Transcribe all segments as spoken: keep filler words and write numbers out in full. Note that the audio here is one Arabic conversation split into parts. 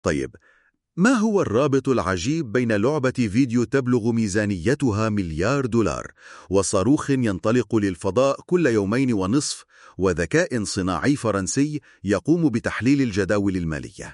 طيب، ما هو الرابط العجيب بين لعبة فيديو تبلغ ميزانيتها مليار دولار وصاروخ ينطلق للفضاء كل يومين ونصف وذكاء صناعي فرنسي يقوم بتحليل الجداول المالية؟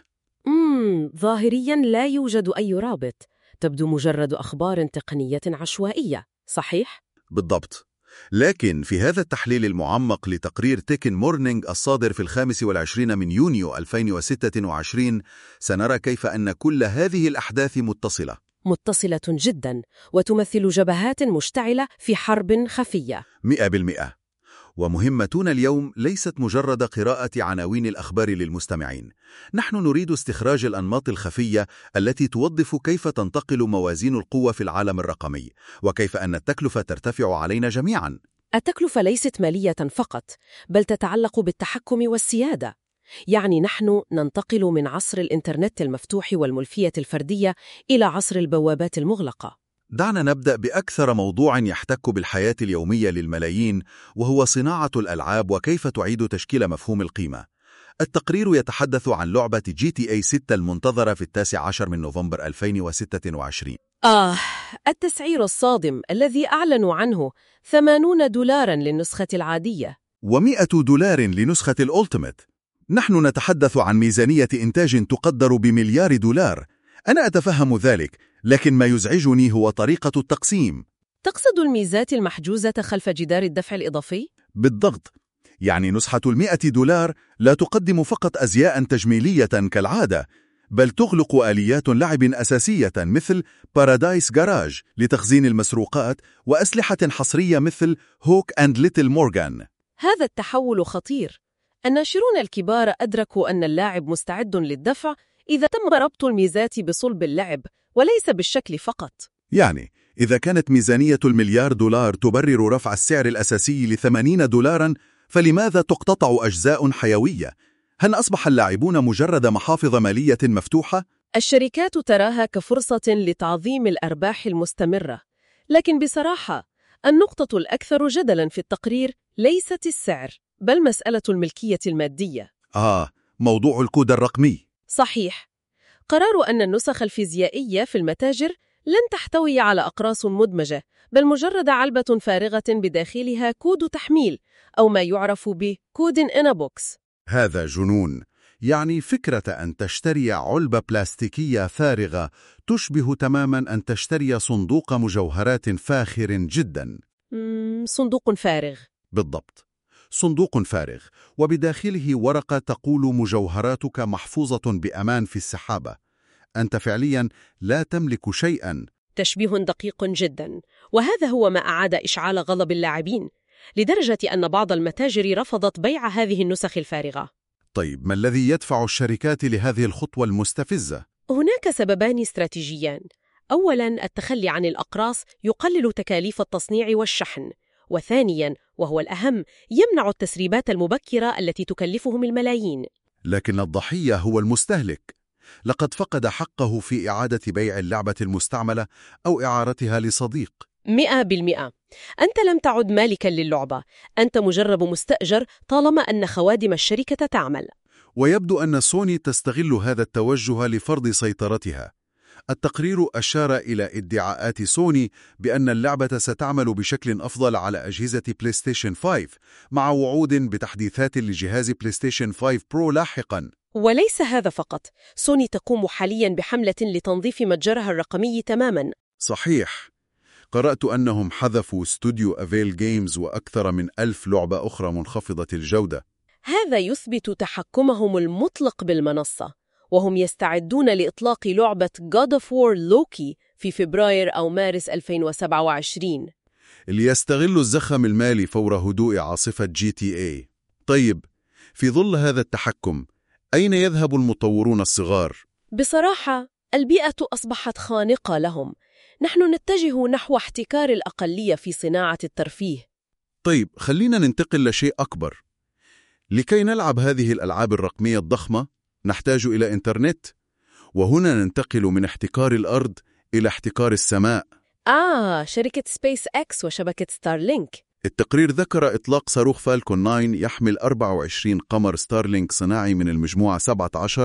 مم، ظاهرياً لا يوجد أي رابط. تبدو مجرد أخبار تقنية عشوائية، صحيح؟ بالضبط. لكن في هذا التحليل المعمق لتقرير تيكن مورنينغ الصادر في الخامس والعشرين من يونيو ألفين وستة وعشرين سنرى كيف أن كل هذه الأحداث متصلة متصلة جداً، وتمثل جبهات مشتعلة في حرب خفية. مئة بالمئة. ومهمتنا اليوم ليست مجرد قراءة عناوين الأخبار للمستمعين. نحن نريد استخراج الأنماط الخفية التي توظف كيف تنتقل موازين القوة في العالم الرقمي، وكيف أن التكلفة ترتفع علينا جميعاً. التكلفة ليست مالية فقط، بل تتعلق بالتحكم والسيادة. يعني نحن ننتقل من عصر الإنترنت المفتوح والملفية الفردية إلى عصر البوابات المغلقة. دعنا نبدأ بأكثر موضوع يحتك بالحياة اليومية للملايين، وهو صناعة الألعاب وكيف تعيد تشكيل مفهوم القيمة. التقرير يتحدث عن لعبة جي تي اي ستة المنتظرة في التاسع عشر من نوفمبر ألفين وستة وعشرين. آه، التسعير الصادم الذي أعلنوا عنه، ثمانون دولاراً للنسخة العادية ومئة دولار لنسخة الأولتيميت. نحن نتحدث عن ميزانية إنتاج تقدر بمليار دولار. أنا أتفهم ذلك، لكن ما يزعجني هو طريقة التقسيم. تقصد الميزات المحجوزة خلف جدار الدفع الإضافي؟ بالضبط. يعني نسخة المئة دولار لا تقدم فقط أزياء تجميلية كالعادة، بل تغلق آليات لعب أساسية مثل بارادايس جاراج لتخزين المسروقات وأسلحة حصرية مثل هوك أند ليتل مورغان. هذا التحول خطير. الناشرون الكبار أدركوا أن اللاعب مستعد للدفع إذا تم ربط الميزات بصلب اللعب وليس بالشكل فقط. يعني إذا كانت ميزانية المليار دولار تبرر رفع السعر الأساسي لثمانين دولاراً، فلماذا تقتطع أجزاء حيوية؟ هل أصبح اللاعبون مجرد محافظ مالية مفتوحة؟ الشركات تراها كفرصة لتعظيم الأرباح المستمرة، لكن بصراحة النقطة الأكثر جدلاً في التقرير ليست السعر، بل مسألة الملكية المادية. آه، موضوع الكود الرقمي. صحيح. قرار أن النسخ الفيزيائية في المتاجر لن تحتوي على أقراص مدمجة، بل مجرد علبة فارغة بداخلها كود تحميل أو ما يعرف بكود إن بوكس. هذا جنون. يعني فكرة أن تشتري علبة بلاستيكية فارغة تشبه تماماً أن تشتري صندوق مجوهرات فاخر جداً. مم، صندوق فارغ. بالضبط، صندوق فارغ وبداخله ورقة تقول مجوهراتك محفوظة بأمان في السحابة. أنت فعلياً لا تملك شيئاً. تشبيه دقيق جدا، وهذا هو ما أعاد إشعال غضب اللاعبين، لدرجة أن بعض المتاجر رفضت بيع هذه النسخ الفارغة. طيب، ما الذي يدفع الشركات لهذه الخطوة المستفزة؟ هناك سببان استراتيجيان. أولاً، التخلي عن الأقراص يقلل تكاليف التصنيع والشحن، وثانياً وهو الأهم، يمنع التسريبات المبكرة التي تكلفهم الملايين. لكن الضحية هو المستهلك. لقد فقد حقه في إعادة بيع اللعبة المستعملة أو إعارتها لصديق. مئة بالمئة. أنت لم تعد مالكاً للعبة، أنت مجرب مستأجر طالما أن خوادم الشركة تعمل. ويبدو أن سوني تستغل هذا التوجه لفرض سيطرتها. التقرير أشار إلى ادعاءات سوني بأن اللعبة ستعمل بشكل أفضل على أجهزة بلاي ستيشن خمسة، مع وعود بتحديثات لجهاز بلاي ستيشن خمسة برو لاحقاً. وليس هذا فقط، سوني تقوم حالياً بحملة لتنظيف متجرها الرقمي تماماً. صحيح. قرأت أنهم حذفوا استوديو أفيل جيمز وأكثر من ألف لعبة أخرى منخفضة الجودة. هذا يثبت تحكمهم المطلق بالمنصة، وهم يستعدون لإطلاق لعبة God of War Loki في فبراير أو مارس ألفين وسبعة وعشرين. اللي يستغل الزخم المالي فور هدوء عاصفة جي تي اي. طيب، في ظل هذا التحكم، أين يذهب المطورون الصغار؟ بصراحة البيئة أصبحت خانقة لهم. نحن نتجه نحو احتكار الأقلية في صناعة الترفيه. طيب، خلينا ننتقل لشيء أكبر. لكي نلعب هذه الألعاب الرقمية الضخمة نحتاج إلى إنترنت، وهنا ننتقل من احتكار الأرض إلى احتكار السماء. آه، شركة سبيس إكس وشبكة ستارلينك. التقرير ذكر إطلاق صاروخ فالكون تسعة يحمل أربعة وعشرين قمر ستارلينك صناعي من المجموعة سبعة عشر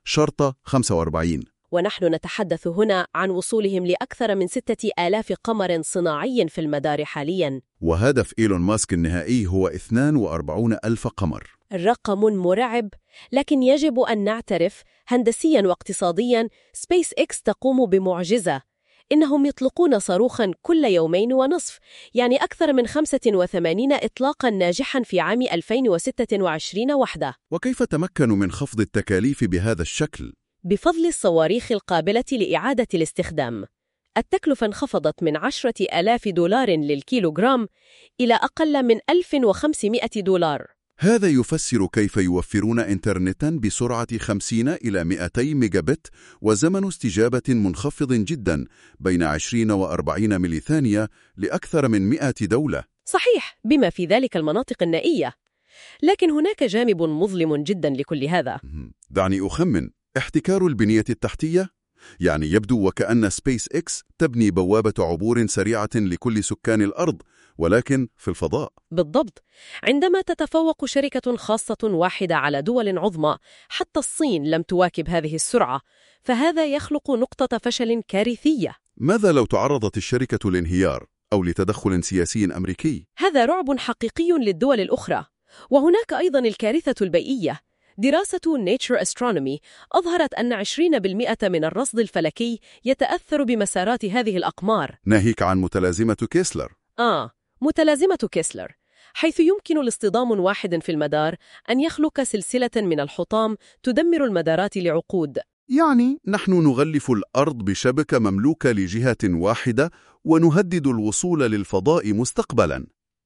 شرطة خمسة وأربعين. ونحن نتحدث هنا عن وصولهم لأكثر من ستة آلاف قمر صناعي في المدار حالياً. وهدف إيلون ماسك النهائي هو اثنين وأربعين ألف قمر. الرقم مرعب، لكن يجب أن نعترف هندسياً واقتصادياً سبيس إكس تقوم بمعجزة. إنهم يطلقون صاروخاً كل يومين ونصف، يعني أكثر من خمسة وثمانين إطلاقاً ناجحاً في عام ألفين وستة وعشرين وحده. وكيف تمكنوا من خفض التكاليف بهذا الشكل؟ بفضل الصواريخ القابلة لإعادة الاستخدام. التكلفة انخفضت من عشرة آلاف دولار للكيلوغرام إلى أقل من ألف وخمسمائة دولار. هذا يفسر كيف يوفرون إنترنتاً بسرعة خمسين إلى مئتي ميجا بت وزمن استجابة منخفض جداً بين عشرين وأربعين ملي ثانية لأكثر من مئة دولة. صحيح، بما في ذلك المناطق النائية. لكن هناك جانب مظلم جداً لكل هذا. دعني أخمن، احتكار البنية التحتية؟ يعني يبدو وكأن سبيس إكس تبني بوابة عبور سريعة لكل سكان الأرض، ولكن في الفضاء. بالضبط. عندما تتفوق شركة خاصة واحدة على دول عظمى، حتى الصين لم تواكب هذه السرعة، فهذا يخلق نقطة فشل كارثية. ماذا لو تعرضت الشركة لانهيار أو لتدخل سياسي أمريكي؟ هذا رعب حقيقي للدول الأخرى. وهناك أيضا الكارثة البيئية. دراسة Nature Astronomy أظهرت أن عشرين بالمئة من الرصد الفلكي يتأثر بمسارات هذه الأقمار. ناهيك عن متلازمة كيسلر. آه، متلازمة كيسلر، حيث يمكن لاصطدام واحد في المدار أن يخلق سلسلة من الحطام تدمر المدارات لعقود. يعني نحن نغلف الأرض بشبكة مملوكة لجهة واحدة ونهدد الوصول للفضاء مستقبلاً.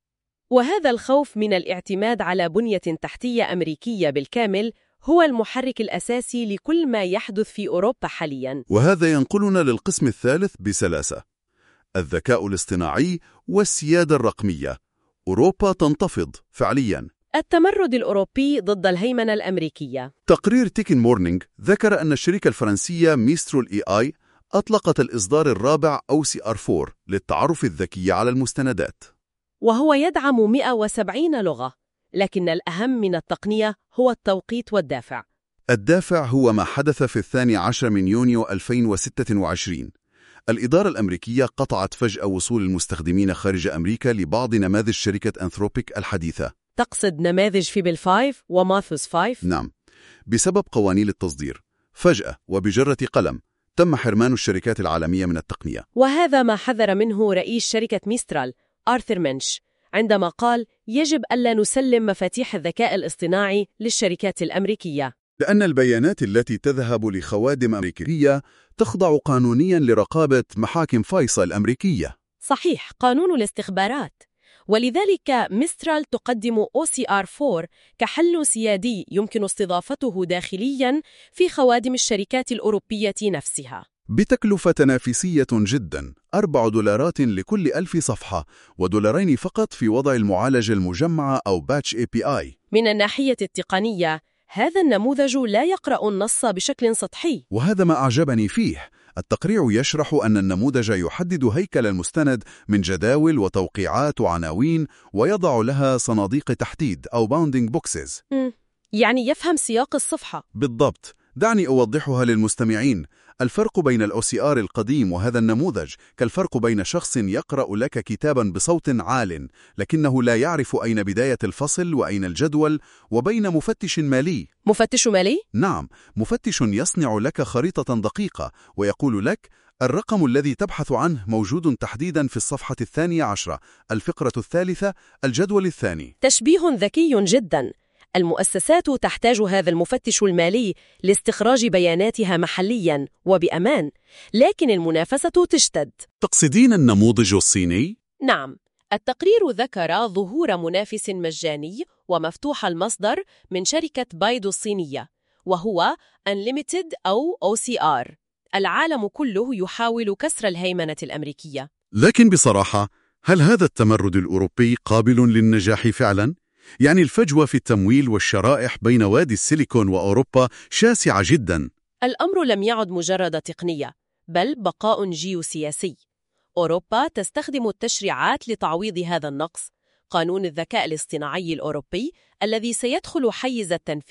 وهذا الخوف من الاعتماد على بنية تحتية أمريكية بالكامل هو المحرك الأساسي لكل ما يحدث في أوروبا حالياً. وهذا ينقلنا للقسم الثالث بسلاسة: الذكاء الاصطناعي والسيادة الرقمية. أوروبا تنتفض فعلياً. التمرد الأوروبي ضد الهيمنة الأمريكية. تقرير تيكن مورنينغ ذكر أن الشركة الفرنسية ميسترول إي آي أطلقت الإصدار الرابع أو سي آر أربعة للتعرف الذكي على المستندات، وهو يدعم مئة وسبعين لغة، لكن الأهم من التقنية هو التوقيت والدافع. الدافع هو ما حدث في الثاني عشر من يونيو ألفين وستة وعشرين. الإدارة الأمريكية قطعت فجأة وصول المستخدمين خارج أمريكا لبعض نماذج شركة أنثروبيك الحديثة. تقصد نماذج فيبل خمسة وماثوس خمسة؟ نعم، بسبب قوانين التصدير. فجأة وبجرة قلم تم حرمان الشركات العالمية من التقنية. وهذا ما حذر منه رئيس شركة ميسترال آرثر منش عندما قال يجب ألا نسلم مفاتيح الذكاء الاصطناعي للشركات الأمريكية، لأن البيانات التي تذهب لخوادم أمريكية تخضع قانونياً لرقابة محاكم فيصل الأمريكية. صحيح، قانون الاستخبارات. ولذلك ميسترال تقدم أو سي آر أربعة كحل سيادي يمكن استضافته داخلياً في خوادم الشركات الأوروبية نفسها. بتكلفة تنافسية جداً، أربع دولارات لكل ألف صفحة، ودولارين فقط في وضع المعالجة المجمعة أو باتش إي بي آي. من الناحية التقنية، هذا النموذج لا يقرأ النص بشكل سطحي. وهذا ما أعجبني فيه. التقرير يشرح أن النموذج يحدد هيكل المستند من جداول وتوقيعات وعناوين، ويضع لها صناديق تحديد أو باوندينج بوكسز. يعني يفهم سياق الصفحة. بالضبط. دعني أوضحها للمستمعين. الفرق بين الأو سي آر القديم وهذا النموذج كالفرق بين شخص يقرأ لك كتابا بصوت عال لكنه لا يعرف أين بداية الفصل وأين الجدول، وبين مفتش مالي. مفتش مالي؟ نعم، مفتش يصنع لك خريطة دقيقة ويقول لك الرقم الذي تبحث عنه موجود تحديدا في الصفحة الثانية عشرة، الفقرة الثالثة، الجدول الثاني. تشبيه ذكي جدا. المؤسسات تحتاج هذا المفتش المالي لاستخراج بياناتها محلياً وبأمان، لكن المنافسة تشتد. تقصدين النموذج الصيني؟ نعم، التقرير ذكر ظهور منافس مجاني ومفتوح المصدر من شركة بايدو الصينية، وهو Unlimited أو أو سي آر. العالم كله يحاول كسر الهيمنة الأمريكية. لكن بصراحة، هل هذا التمرد الأوروبي قابل للنجاح فعلاً؟ يعني الفجوة في التمويل والشرائح بين وادي السيليكون وأوروبا شاسعة جداً. الأمر لم يعد مجرد تقنية، بل بقاء جيوسياسي. أوروبا تستخدم التشريعات لتعويض هذا النقص. قانون الذكاء الاصطناعي الأوروبي الذي سيدخل حيز التنفيذ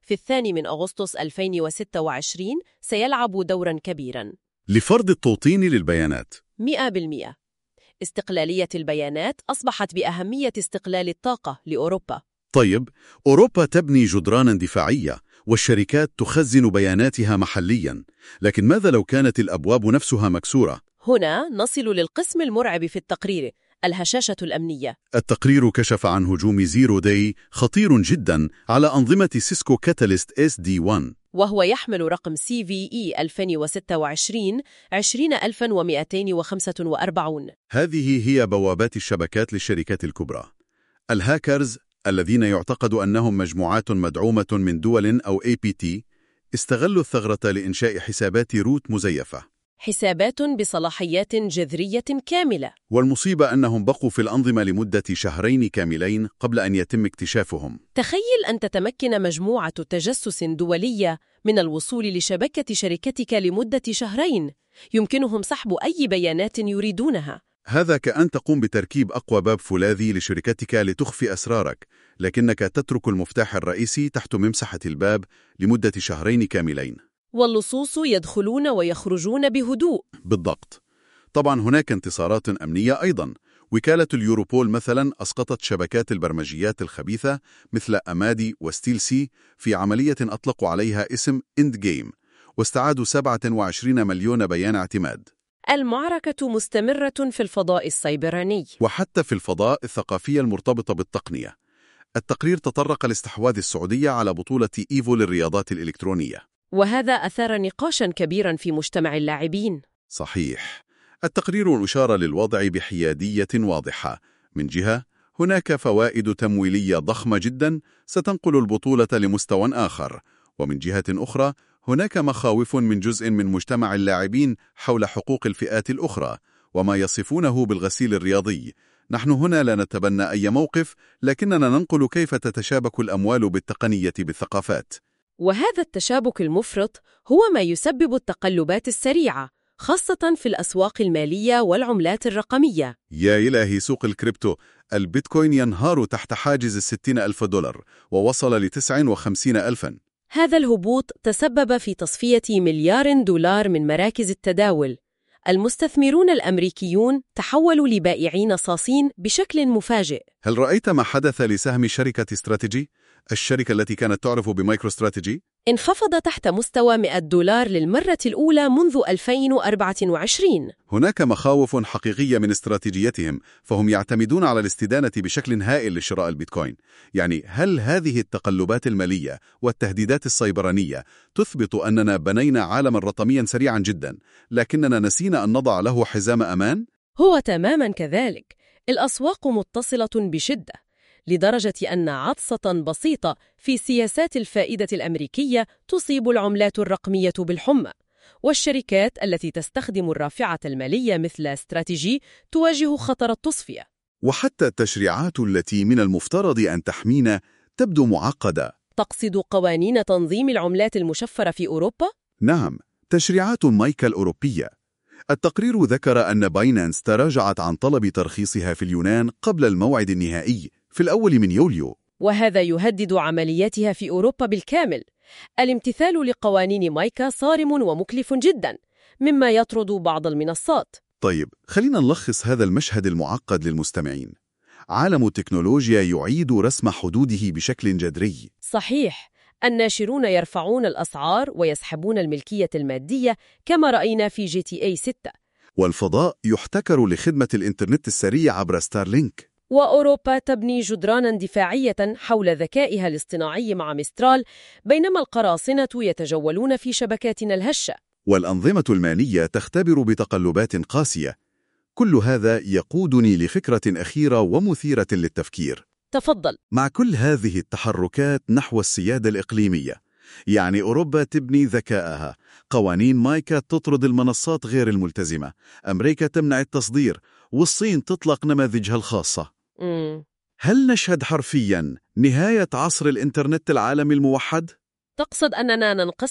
في الثاني من أغسطس ألفين وستة وعشرين سيلعب دورا كبيرا. لفرض التوطين للبيانات. مئة بالمئة. استقلالية البيانات أصبحت بأهمية استقلال الطاقة لأوروبا. طيب، أوروبا تبني جدرانا دفاعية والشركات تخزن بياناتها محليا، لكن ماذا لو كانت الأبواب نفسها مكسورة؟ هنا نصل للقسم المرعب في التقرير، الهشاشة الأمنية. التقرير كشف عن هجوم زيرو داي خطير جدا على أنظمة سيسكو كاتاليست إس دي واحد، وهو يحمل رقم سي في إي ألفين وستة وعشرين عشرين ألف ومئتين وخمسة وأربعين. هذه هي بوابات الشبكات للشركات الكبرى. الهاكرز الذين يعتقد أنهم مجموعات مدعومة من دول أو إيه بي تي استغلوا الثغرة لإنشاء حسابات روت مزيفة. حسابات بصلاحيات جذرية كاملة. والمصيبة أنهم بقوا في الأنظمة لمدة شهرين كاملين قبل أن يتم اكتشافهم. تخيل أن تتمكن مجموعة تجسس دولية من الوصول لشبكة شركتك لمدة شهرين، يمكنهم سحب أي بيانات يريدونها. هذا كأن تقوم بتركيب أقوى باب فولاذي لشركتك لتخفي أسرارك، لكنك تترك المفتاح الرئيسي تحت ممسحة الباب لمدة شهرين كاملين. واللصوص يدخلون ويخرجون بهدوء. بالضبط. طبعا هناك انتصارات أمنية أيضا. وكالة اليوروبول مثلا أسقطت شبكات البرمجيات الخبيثة مثل أمادي وستيل سي في عملية أطلقوا عليها اسم إند جيم، واستعادوا سبعة وعشرين مليون بيان اعتماد. المعركة مستمرة في الفضاء السيبراني وحتى في الفضاء الثقافي المرتبط بالتقنية. التقرير تطرق لاستحواذ السعودية على بطولة إيفو للرياضات الإلكترونية، وهذا أثار نقاشا كبيرا في مجتمع اللاعبين. صحيح. التقرير أشار للوضع بحيادية واضحة. من جهة هناك فوائد تمويلية ضخمة جدا ستنقل البطولة لمستوى آخر، ومن جهة أخرى هناك مخاوف من جزء من مجتمع اللاعبين حول حقوق الفئات الأخرى وما يصفونه بالغسيل الرياضي. نحن هنا لا نتبنى أي موقف، لكننا ننقل كيف تتشابك الأموال بالتقنية بالثقافات. وهذا التشابك المفرط هو ما يسبب التقلبات السريعة، خاصة في الأسواق المالية والعملات الرقمية. يا إلهي، سوق الكريبتو، البيتكوين ينهار تحت حاجز الستين ألف دولار ووصل لتسعة وخمسين ألفاً. هذا الهبوط تسبب في تصفية مليار دولار من مراكز التداول. المستثمرون الأمريكيون تحولوا لبائعين صاصين بشكل مفاجئ. هل رأيت ما حدث لسهم شركة استراتيجي؟ الشركة التي كانت تعرف بمايكرو استراتيجي انخفض تحت مستوى مئة دولار للمرة الأولى منذ ألفين وأربعة وعشرين. هناك مخاوف حقيقية من استراتيجيتهم، فهم يعتمدون على الاستدانة بشكل هائل لشراء البيتكوين. يعني هل هذه التقلبات المالية والتهديدات السيبرانية تثبت أننا بنينا عالما رقميا سريعا جدا، لكننا نسينا أن نضع له حزام أمان؟ هو تماما كذلك. الأسواق متصلة بشدة، لدرجة أن عطسة بسيطة في سياسات الفائدة الأمريكية تصيب العملات الرقمية بالحمى، والشركات التي تستخدم الرافعة المالية مثل استراتيجي تواجه خطر التصفية. وحتى التشريعات التي من المفترض أن تحمينا تبدو معقدة. تقصد قوانين تنظيم العملات المشفرة في أوروبا؟ نعم، تشريعات مايكا الأوروبية. التقرير ذكر أن باينانس تراجعت عن طلب ترخيصها في اليونان قبل الموعد النهائي في الأول من يوليو، وهذا يهدد عملياتها في أوروبا بالكامل. الامتثال لقوانين مايكا صارم ومكلف جدا، مما يطرد بعض المنصات. طيب، خلينا نلخص هذا المشهد المعقد للمستمعين. عالم التكنولوجيا يعيد رسم حدوده بشكل جذري. صحيح، الناشرون يرفعون الأسعار ويسحبون الملكية المادية كما رأينا في جي تي اي ستة. والفضاء يحتكر لخدمة الإنترنت السريع عبر ستارلينك. وأوروبا تبني جدرانا دفاعية حول ذكائها الاصطناعي مع ميسترال، بينما القراصنة يتجولون في شبكاتنا الهشة. والأنظمة المالية تختبر بتقلبات قاسية. كل هذا يقودني لفكرة أخيرة ومثيرة للتفكير. تفضل. مع كل هذه التحركات نحو السيادة الإقليمية، يعني أوروبا تبني ذكائها، قوانين مايكا تطرد المنصات غير الملتزمة، أمريكا تمنع التصدير، والصين تطلق نماذجها الخاصة. مم. هل نشهد حرفياً نهاية عصر الإنترنت العالمي الموحد؟ تقصد أننا ننقسم؟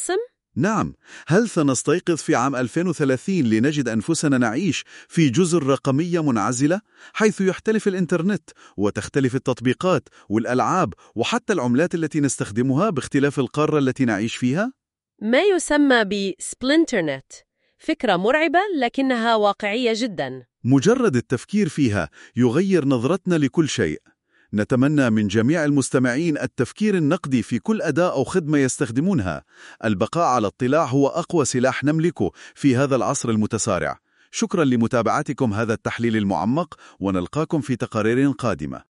نعم، هل سنستيقظ في عام ألفين وثلاثين لنجد أنفسنا نعيش في جزر رقمية منعزلة، حيث يختلف الإنترنت وتختلف التطبيقات والألعاب وحتى العملات التي نستخدمها باختلاف القارة التي نعيش فيها؟ ما يسمى بسبلينترنت، فكرة مرعبة لكنها واقعية جدا. مجرد التفكير فيها يغير نظرتنا لكل شيء. نتمنى من جميع المستمعين التفكير النقدي في كل أداة أو خدمة يستخدمونها. البقاء على اطلاع هو أقوى سلاح نملكه في هذا العصر المتسارع. شكرا لمتابعتكم هذا التحليل المعمق، ونلقاكم في تقارير قادمة.